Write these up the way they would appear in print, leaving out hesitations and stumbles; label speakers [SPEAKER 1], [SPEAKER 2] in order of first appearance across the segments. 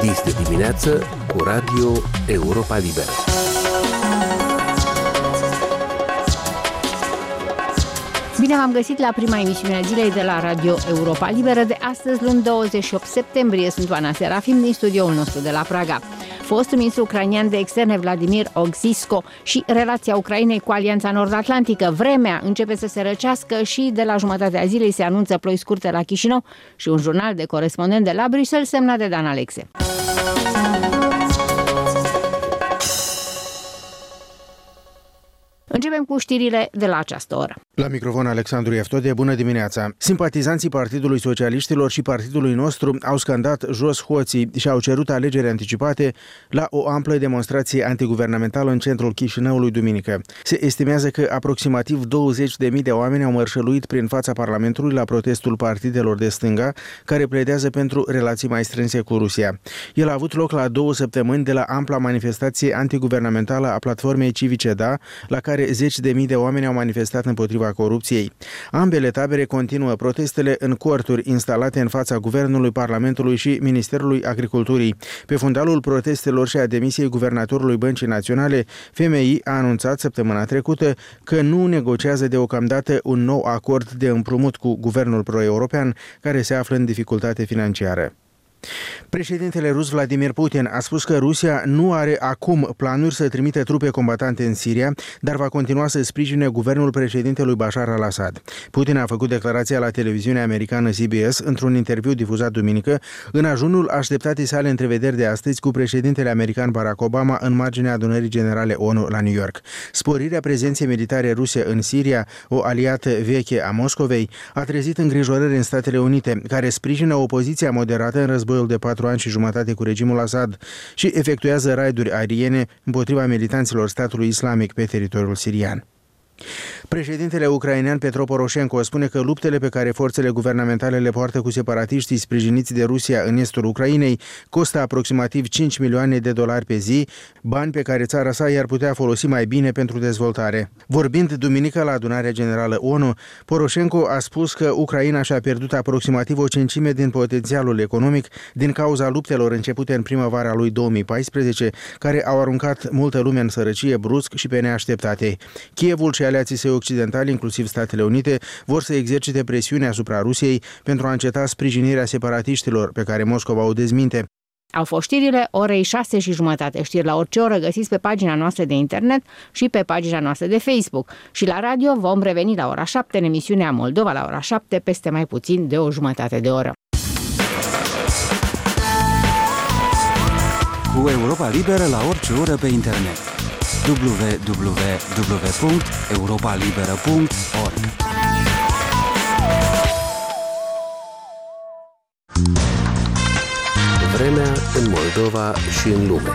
[SPEAKER 1] Este dimineață cu Radio Europa Liberă.
[SPEAKER 2] Bine v-am găsit la prima emisiune a zilei de la Radio Europa Liberă de astăzi, luni 28 septembrie. Sunt Oana Serafim din studioul nostru de la Praga. Fostul ministru ucrainean de externe Vladimir Ogzisco și relația Ucrainei cu Alianța Nord-Atlantică. Vremea începe să se răcească și de la jumătatea zilei se anunță ploi scurte la Chișinău și un jurnal de corespondent de la Bruxelles semnat de Dan Alexe. Începem cu știrile de la această oră.
[SPEAKER 3] La microfon Alexandru Eftode, bună dimineața! Simpatizanții Partidului Socialiștilor și partidului nostru au scandat jos hoții și au cerut alegeri anticipate la o amplă demonstrație antiguvernamentală în centrul Chișinăului duminică. Se estimează că aproximativ 20.000 de oameni au mărșăluit prin fața Parlamentului la protestul partidelor de stânga, care pledează pentru relații mai strânse cu Rusia. El a avut loc la 2 săptămâni de la ampla manifestație antiguvernamentală a platformei civice DA, la care 10.000 de oameni au manifestat împotriva corupției. Ambele tabere continuă protestele în corturi instalate în fața Guvernului, Parlamentului și Ministerului Agriculturii. Pe fundalul protestelor și a demisiei guvernatorului Băncii Naționale, FMI a anunțat săptămâna trecută că nu negociază deocamdată un nou acord de împrumut cu guvernul pro-european, care se află în dificultate financiară. Președintele rus Vladimir Putin a spus că Rusia nu are acum planuri să trimite trupe combatante în Siria, dar va continua să sprijine guvernul președintelui Bashar al-Assad. Putin a făcut declarația la televiziunea americană CBS într-un interviu difuzat duminică, în ajunul așteptatei sale întrevederi de astăzi cu președintele american Barack Obama în marginea adunării generale ONU la New York. Sporirea prezenței militare ruse în Siria, o aliată veche a Moscovei, a trezit îngrijorări în Statele Unite, care sprijină opoziția moderată în războiul de 4 ani și jumătate cu regimul Assad și efectuează raiduri aeriene împotriva militanților statului islamic pe teritoriul sirian. Președintele ucrainean Petro Poroșenko spune că luptele pe care forțele guvernamentale le poartă cu separatiștii sprijiniți de Rusia în estul Ucrainei costă aproximativ $5 milioane pe zi, bani pe care țara sa i-ar putea folosi mai bine pentru dezvoltare. Vorbind duminică la adunarea generală ONU, Poroșenko a spus că Ucraina și-a pierdut aproximativ o cincime din potențialul economic din cauza luptelor începute în primăvara lui 2014, care au aruncat multă lume în sărăcie brusc și pe neașteptate. Kievul și aliații săi occidentali, inclusiv Statele Unite, vor să exercite presiune asupra Rusiei pentru a înceta sprijinirea separatiștilor, pe care Moscova o dezminte.
[SPEAKER 2] Au fost știrile orei 6:30. Știri la orice oră găsiți pe pagina noastră de internet și pe pagina noastră de Facebook. Și la radio vom reveni la ora 7 în emisiunea Moldova la ora 7, peste mai puțin de o jumătate de oră.
[SPEAKER 4] Cu Europa Liberă la orice oră pe internet. www.europalibera.org.
[SPEAKER 1] Vremea în Moldova și în lume.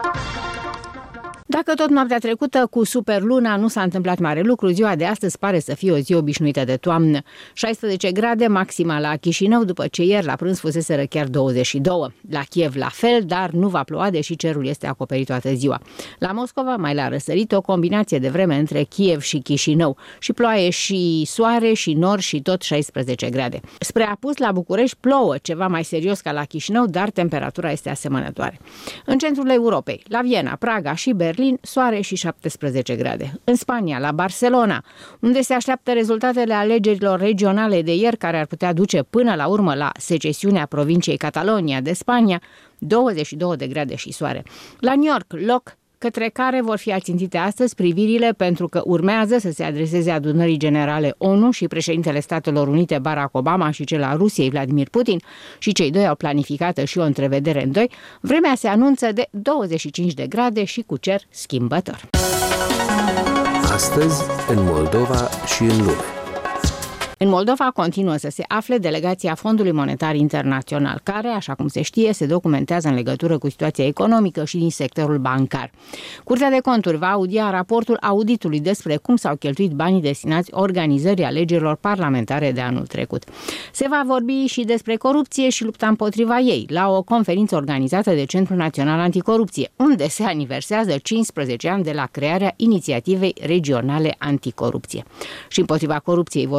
[SPEAKER 2] Dacă tot noaptea trecută cu superluna nu s-a întâmplat mare lucru, ziua de astăzi pare să fie o zi obișnuită de toamnă. 16 grade maxima la Chișinău, după ce ieri la prânz fuseseră chiar 22. La Kiev la fel, dar nu va ploua, deși cerul este acoperit toată ziua. La Moscova, mai la răsărit, o combinație de vreme între Kiev și Chișinău. Și ploaie și soare și nor și tot 16 grade. Spre apus, la București plouă, ceva mai serios ca la Chișinău, dar temperatura este asemănătoare. În centrul Europei, la Viena, Praga și Berlin, soare și 17 grade. În Spania, la Barcelona, unde se așteaptă rezultatele alegerilor regionale de ieri, care ar putea duce până la urmă la secesiunea provinciei Catalonia de Spania, 22 de grade și soare. La New York, loc către care vor fi ațintite astăzi privirile, pentru că urmează să se adreseze adunării generale ONU și președintele Statelor Unite Barack Obama și cel al Rusiei Vladimir Putin, și cei doi au planificată și o întrevedere în doi. Vremea se anunță de 25 de grade și cu cer schimbător.
[SPEAKER 1] Astăzi în Moldova și în lume.
[SPEAKER 2] În Moldova continuă să se afle delegația Fondului Monetar Internațional, care, așa cum se știe, se documentează în legătură cu situația economică și din sectorul bancar. Curtea de Conturi va audia raportul auditului despre cum s-au cheltuit banii destinați organizării alegerilor parlamentare de anul trecut. Se va vorbi și despre corupție și lupta împotriva ei, la o conferință organizată de Centrul Național Anticorupție, unde se aniversează 15 ani de la crearea inițiativei regionale anticorupție. Și împotriva corupției vor continua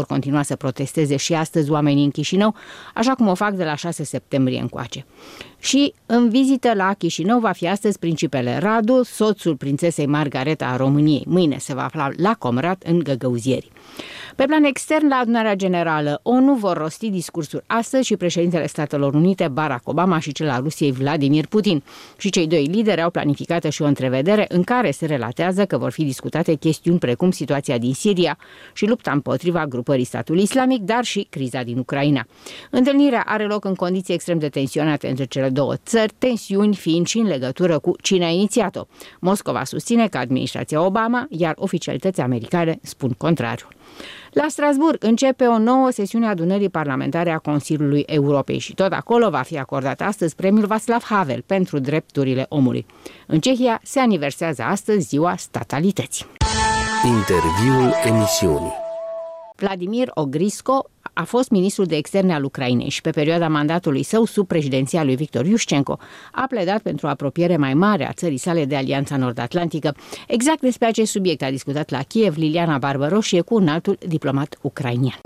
[SPEAKER 2] să protesteze și astăzi oamenii în Chișinău, așa cum o fac de la 6 septembrie încoace. Și în vizită la Chișinău va fi astăzi principele Radu, soțul prințesei Margareta a României. Mâine se va afla la Comrat în Găgăuzieri. Pe plan extern, la adunarea generală ONU vor rosti discursuri astăzi și președintele Statelor Unite Barack Obama și cel al Rusiei Vladimir Putin. Și cei doi lideri au planificată și o întrevedere în care se relatează că vor fi discutate chestiuni precum situația din Siria și lupta împotriva grupării statului islamic, dar și criza din Ucraina. Întâlnirea are loc în condiții extrem de tensionate între cele două țări, tensiuni fiind și în legătură cu cine a inițiat-o. Moscova susține că administrația Obama, iar oficialitățile americane spun contrariul. La Strasbourg începe o nouă sesiune a adunării parlamentare a Consiliului Europei și tot acolo va fi acordat astăzi premiul Václav Havel pentru drepturile omului. În Cehia se aniversează astăzi ziua statalității.
[SPEAKER 1] Interviul emisiunii.
[SPEAKER 2] Vladimir Ogrisco a fost ministrul de externe al Ucrainei și pe perioada mandatului său sub președinția lui Victor Iușcenco a pledat pentru o apropiere mai mare a țării sale de Alianța Nord-Atlantică. Exact despre acest subiect a discutat la Kiev Liliana Barbăroșie cu un altul diplomat ucrainian.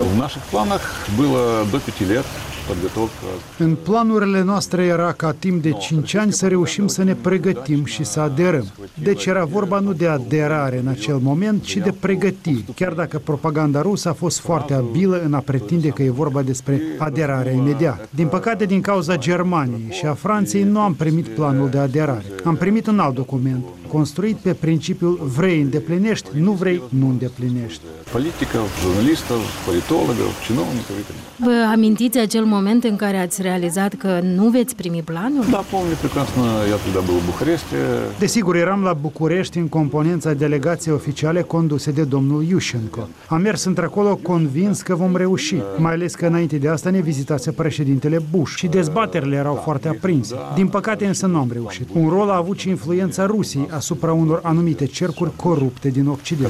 [SPEAKER 5] În planurile noastre era ca timp de 5 ani să reușim să ne pregătim și să aderăm. Deci era vorba nu de aderare în acel moment, ci de pregătiri. Chiar dacă propaganda rusă a fost foarte abilă în a pretinde că e vorba despre aderarea imediată. Din păcate, din cauza Germaniei și a Franței, nu am primit planul de aderare. Am primit un alt document, construit pe principiul vrei îndeplinești, nu vrei nu îndeplinești.
[SPEAKER 6] Politică, jurnalistov, politologov, cinovnikov.
[SPEAKER 7] Vă amintiți acel moment în care ați realizat că nu veți primi planul?
[SPEAKER 6] Da, помню прекрасно, я тогда был в București.
[SPEAKER 5] Desigur, eram la București în componența delegației oficiale conduse de domnul Iușcenco. Am mers într-acolo convins că vom reuși, mai ales că înainte de asta ne vizitase președintele Bush și dezbaterile erau foarte aprinse. Din păcate însă nu am reușit. Un rol a avut și influența Rusiei asupra unor anumite cercuri corupte din Occident.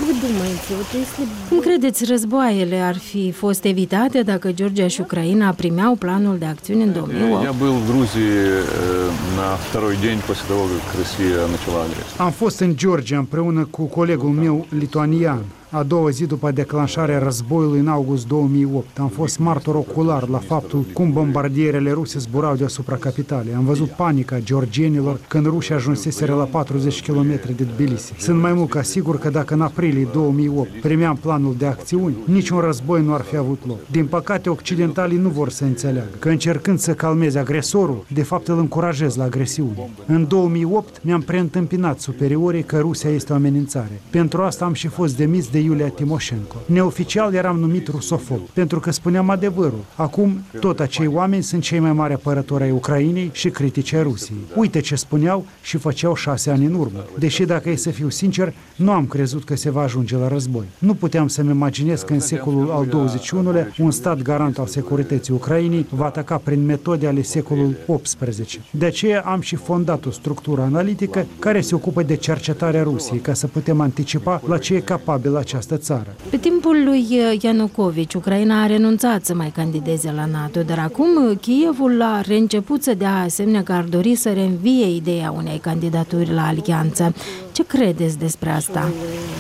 [SPEAKER 7] Cum credeți, războaiele ar fi fost evitate dacă Georgia și Ucraina primeau planul de acțiune în 2008?
[SPEAKER 6] Я был в Грузии на второй день после того, как Россия начала агрессию.
[SPEAKER 5] Am fost în Georgia împreună cu colegul meu lituanian. A doua zi după declanșarea războiului în august 2008, am fost martor ocular la faptul cum bombardierele ruse zburau deasupra capitalei. Am văzut panica georgienilor când rușii ajunseseră la 40 km de Tbilisi. Sunt mai mult ca sigur că dacă în aprilie 2008 primeam planul de acțiuni, niciun război nu ar fi avut loc. Din păcate, occidentalii nu vor să înțeleagă că încercând să calmeze agresorul, de fapt îl încurajez la agresiune. În 2008 mi-am preîntâmpinat superiorii că Rusia este o amenințare. Pentru asta am și fost demis de Iulia Timoșenko. Neoficial eram numit rusofob, pentru că spuneam adevărul. Acum, tot acei oameni sunt cei mai mari apărători ai Ucrainei și critici ai Rusiei. Uite ce spuneau și făceau 6 ani în urmă. Deși, dacă e să fiu sincer, nu am crezut că se va ajunge la război. Nu puteam să-mi imaginez că în secolul al XXI-lea un stat garant al securității Ucrainei va ataca prin metode ale secolului XVIII. De aceea am și fondat o structură analitică care se ocupă de cercetarea Rusiei, ca să putem anticipa la ce e capabilă această țară.
[SPEAKER 7] Pe timpul lui Ianucovici, Ucraina a renunțat să mai candideze la NATO, dar acum Kievul a reînceput să dea asemenea că ar dori să reînvie ideea unei candidaturi la alianță. Ce credeți despre asta?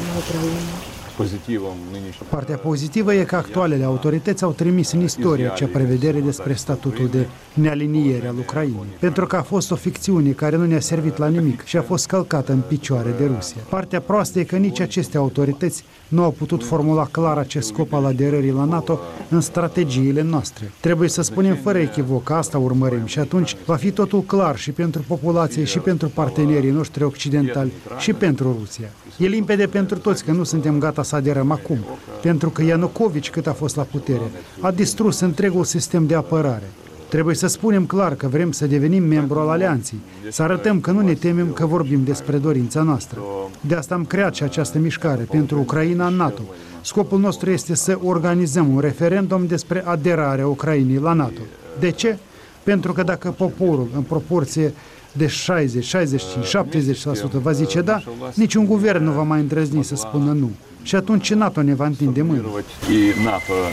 [SPEAKER 5] Partea pozitivă e că actualele autorități au trimis în istorie acea prevedere despre statutul de nealiniere al Ucrainei, pentru că a fost o ficțiune care nu ne-a servit la nimic și a fost călcată în picioare de Rusia. Partea proastă e că nici aceste autorități nu au putut formula clar acest scop al aderării la NATO în strategiile noastre. Trebuie să spunem fără echivoc că asta urmărim și atunci va fi totul clar și pentru populație, și pentru partenerii noștri occidentali, și pentru Rusia. E limpede pentru toți că nu suntem gata să aderăm acum, pentru că Ianucovici, cât a fost la putere, a distrus întregul sistem de apărare. Trebuie să spunem clar că vrem să devenim membru al alianței, să arătăm că nu ne temem că vorbim despre dorința noastră. De asta am creat și această mișcare pentru Ucraina în NATO. Scopul nostru este să organizăm un referendum despre aderarea Ucrainei la NATO. De ce? Pentru că dacă poporul, în proporție de 60, 65, 70% va zice da, niciun guvern nu va mai îndrăzni să spună nu. Și atunci NATO ne va întinde mâna.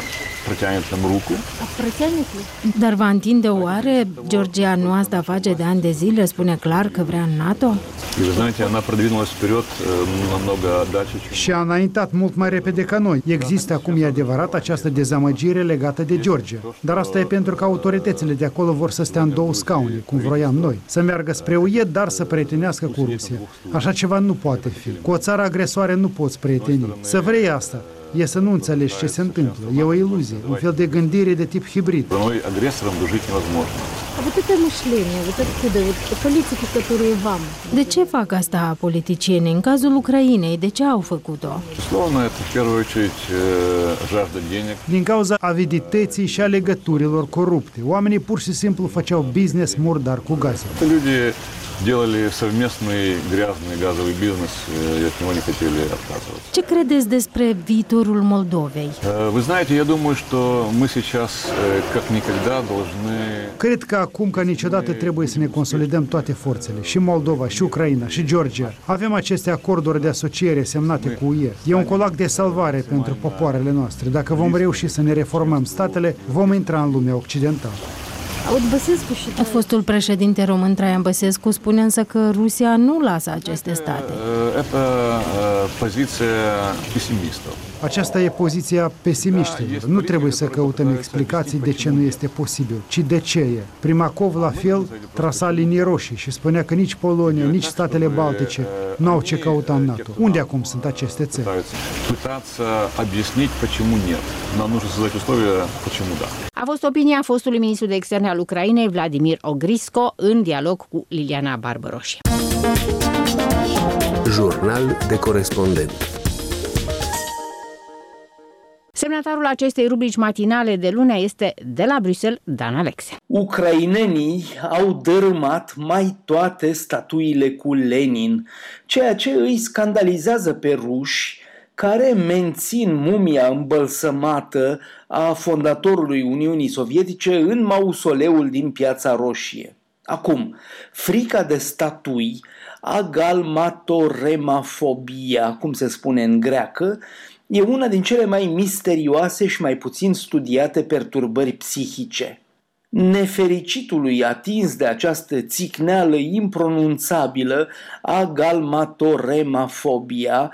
[SPEAKER 6] протянет нам руку.
[SPEAKER 7] Dar va întinde oare? Georgia nu asta face de ani de zile, spune clar că vrea în NATO?
[SPEAKER 6] И вы знаете, она продвинулась вперед намного дальше, чем...
[SPEAKER 5] Și a înaintat mult mai repede ca noi. Există acum, e adevărat, această dezamăgire legată de Georgia. Dar asta e pentru că autoritățile de acolo vor să stea în două scaune, cum vroiam noi. Să meargă spre UE, dar să prietenească cu Rusia. Așa ceva nu poate fi. Cu o țară agresoare nu poți prieteni. Să vrei asta e să nu înțelegi ce se întâmplă. E o iluzie, un fel de gândire de tip hibrid.
[SPEAKER 6] Noi agresorом жить невозможно.
[SPEAKER 8] Вот это мышление, вот откуда, вот политики, которые вам.
[SPEAKER 7] De ce fac asta politicienii? În cazul Ucrainei, de ce au făcut-o?
[SPEAKER 6] Безусловно, это в первую очередь жажда денег.
[SPEAKER 5] Din cauza avidității și a legăturilor corupte. Oamenii pur și simplu făceau business murdar cu gaze.
[SPEAKER 6] Люди делали совместный грязный газовый бизнес и от него не хотели отказываться.
[SPEAKER 7] Ce credeți despre viitorul Moldovei?
[SPEAKER 6] Вы знаете, я думаю, что мы сейчас как никогда должны...
[SPEAKER 5] Cred că acum ca niciodată trebuie să ne consolidăm toate forțele, și Moldova, și Ucraina, și Georgia. Avem aceste acorduri de asociere semnate cu UE. E un colac de salvare pentru popoarele noastre. Dacă vom reuși să ne reformăm statele, vom intra în lumea occidentală.
[SPEAKER 7] Fostul președinte român Traian Băsescu spune însă că Rusia nu lasă aceste state.
[SPEAKER 5] Aceasta e poziția pesimiștilor. Nu trebuie să căutăm explicații de ce nu este posibil, ci de ce e. Primakov, la fel, trasa linii roșii și spunea că nici Polonia, nici statele Baltice nu au ce căuta în NATO. Unde acum sunt aceste țări?
[SPEAKER 2] A fost opinia fostului ministru de externe al Ucrainei, Vladimir Ogrisco, în dialog cu Liliana Barbăroșie.
[SPEAKER 1] Jurnal de corespondent.
[SPEAKER 2] Semnatarul acestei rubrici matinale de lunea este de la Bruxelles, Dan Alexe.
[SPEAKER 9] Ucrainenii au dărâmat mai toate statuile cu Lenin, ceea ce îi scandalizează pe ruși, care mențin mumia îmbălsămată a fondatorului Uniunii Sovietice în mausoleul din Piața Roșie. Acum, frica de statui, agalmatoremafobia, cum se spune în greacă, e una din cele mai misterioase și mai puțin studiate perturbări psihice. Nefericitului atins de această țicneală impronunțabilă, agalmatoremafobia,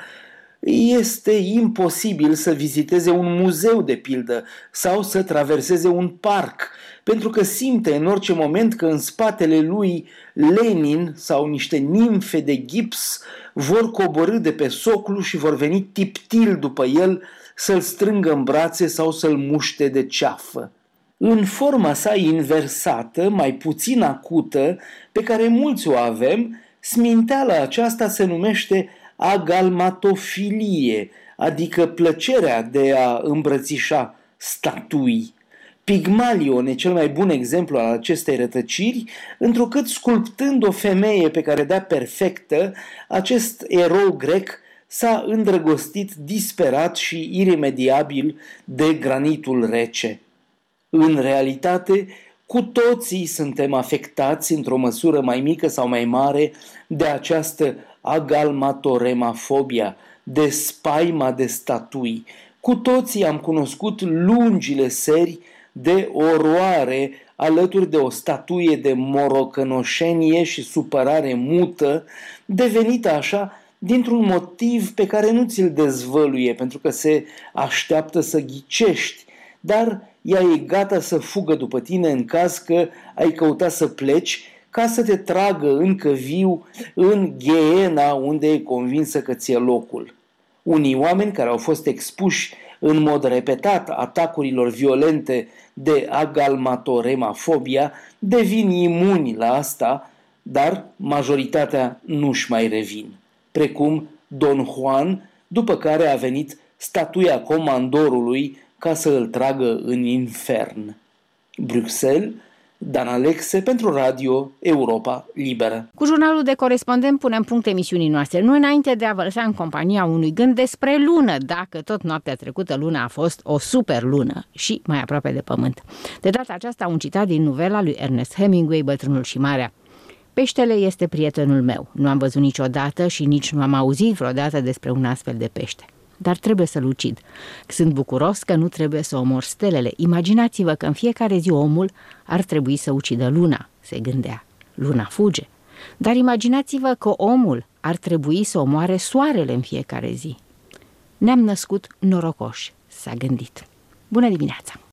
[SPEAKER 9] este imposibil să viziteze un muzeu, de pildă, sau să traverseze un parc, pentru că simte în orice moment că în spatele lui Lenin sau niște nimfe de gips vor coborî de pe soclu și vor veni tiptil după el să-l strângă în brațe sau să-l muște de ceafă. În forma sa inversată, mai puțin acută, pe care mulți o avem, sminteala aceasta se numește agalmatofilie, adică plăcerea de a îmbrățișa statui. Pigmalion e cel mai bun exemplu al acestei rătăciri, întrucât sculptând o femeie pe care dea perfectă, acest erou grec s-a îndrăgostit disperat și iremediabil de granitul rece. În realitate, cu toții suntem afectați într-o măsură mai mică sau mai mare de această agalmatoremafobia, de spaima de statui. Cu toții am cunoscut lungile seri de oroare alături de o statuie de morocănoșenie și supărare mută, devenită așa dintr-un motiv pe care nu ți-l dezvăluie, pentru că se așteaptă să ghicești, dar ea e gata să fugă după tine în caz că ai căuta să pleci, ca să te tragă încă viu în gheena unde e convinsă că ți-e locul. Unii oameni care au fost expuși în mod repetat atacurilor violente de agalmatoremafobia devin imuni la asta, dar majoritatea nu-și mai revin. Precum Don Juan, după care a venit statuia comandorului ca să îl tragă în infern. Bruxelles, Dan Alexe pentru Radio Europa Liberă.
[SPEAKER 2] Cu jurnalul de corespondent punem punct emisiunii noastre, nu înainte de a vă lăsa în compania unui gând despre lună, dacă tot noaptea trecută luna a fost o super lună și mai aproape de pământ. De data aceasta un citat din novela lui Ernest Hemingway, Bătrânul și Marea. Peștele este prietenul meu. Nu am văzut niciodată și nici nu am auzit vreodată despre un astfel de pește. dar trebuie să-l ucid. Sunt bucuros că nu trebuie să omor stelele. Imaginați-vă că în fiecare zi omul ar trebui să ucidă luna, se gândea. Luna fuge. Dar imaginați-vă că omul ar trebui să omoare soarele în fiecare zi. Ne-am născut norocoși, s-a gândit. Bună dimineața!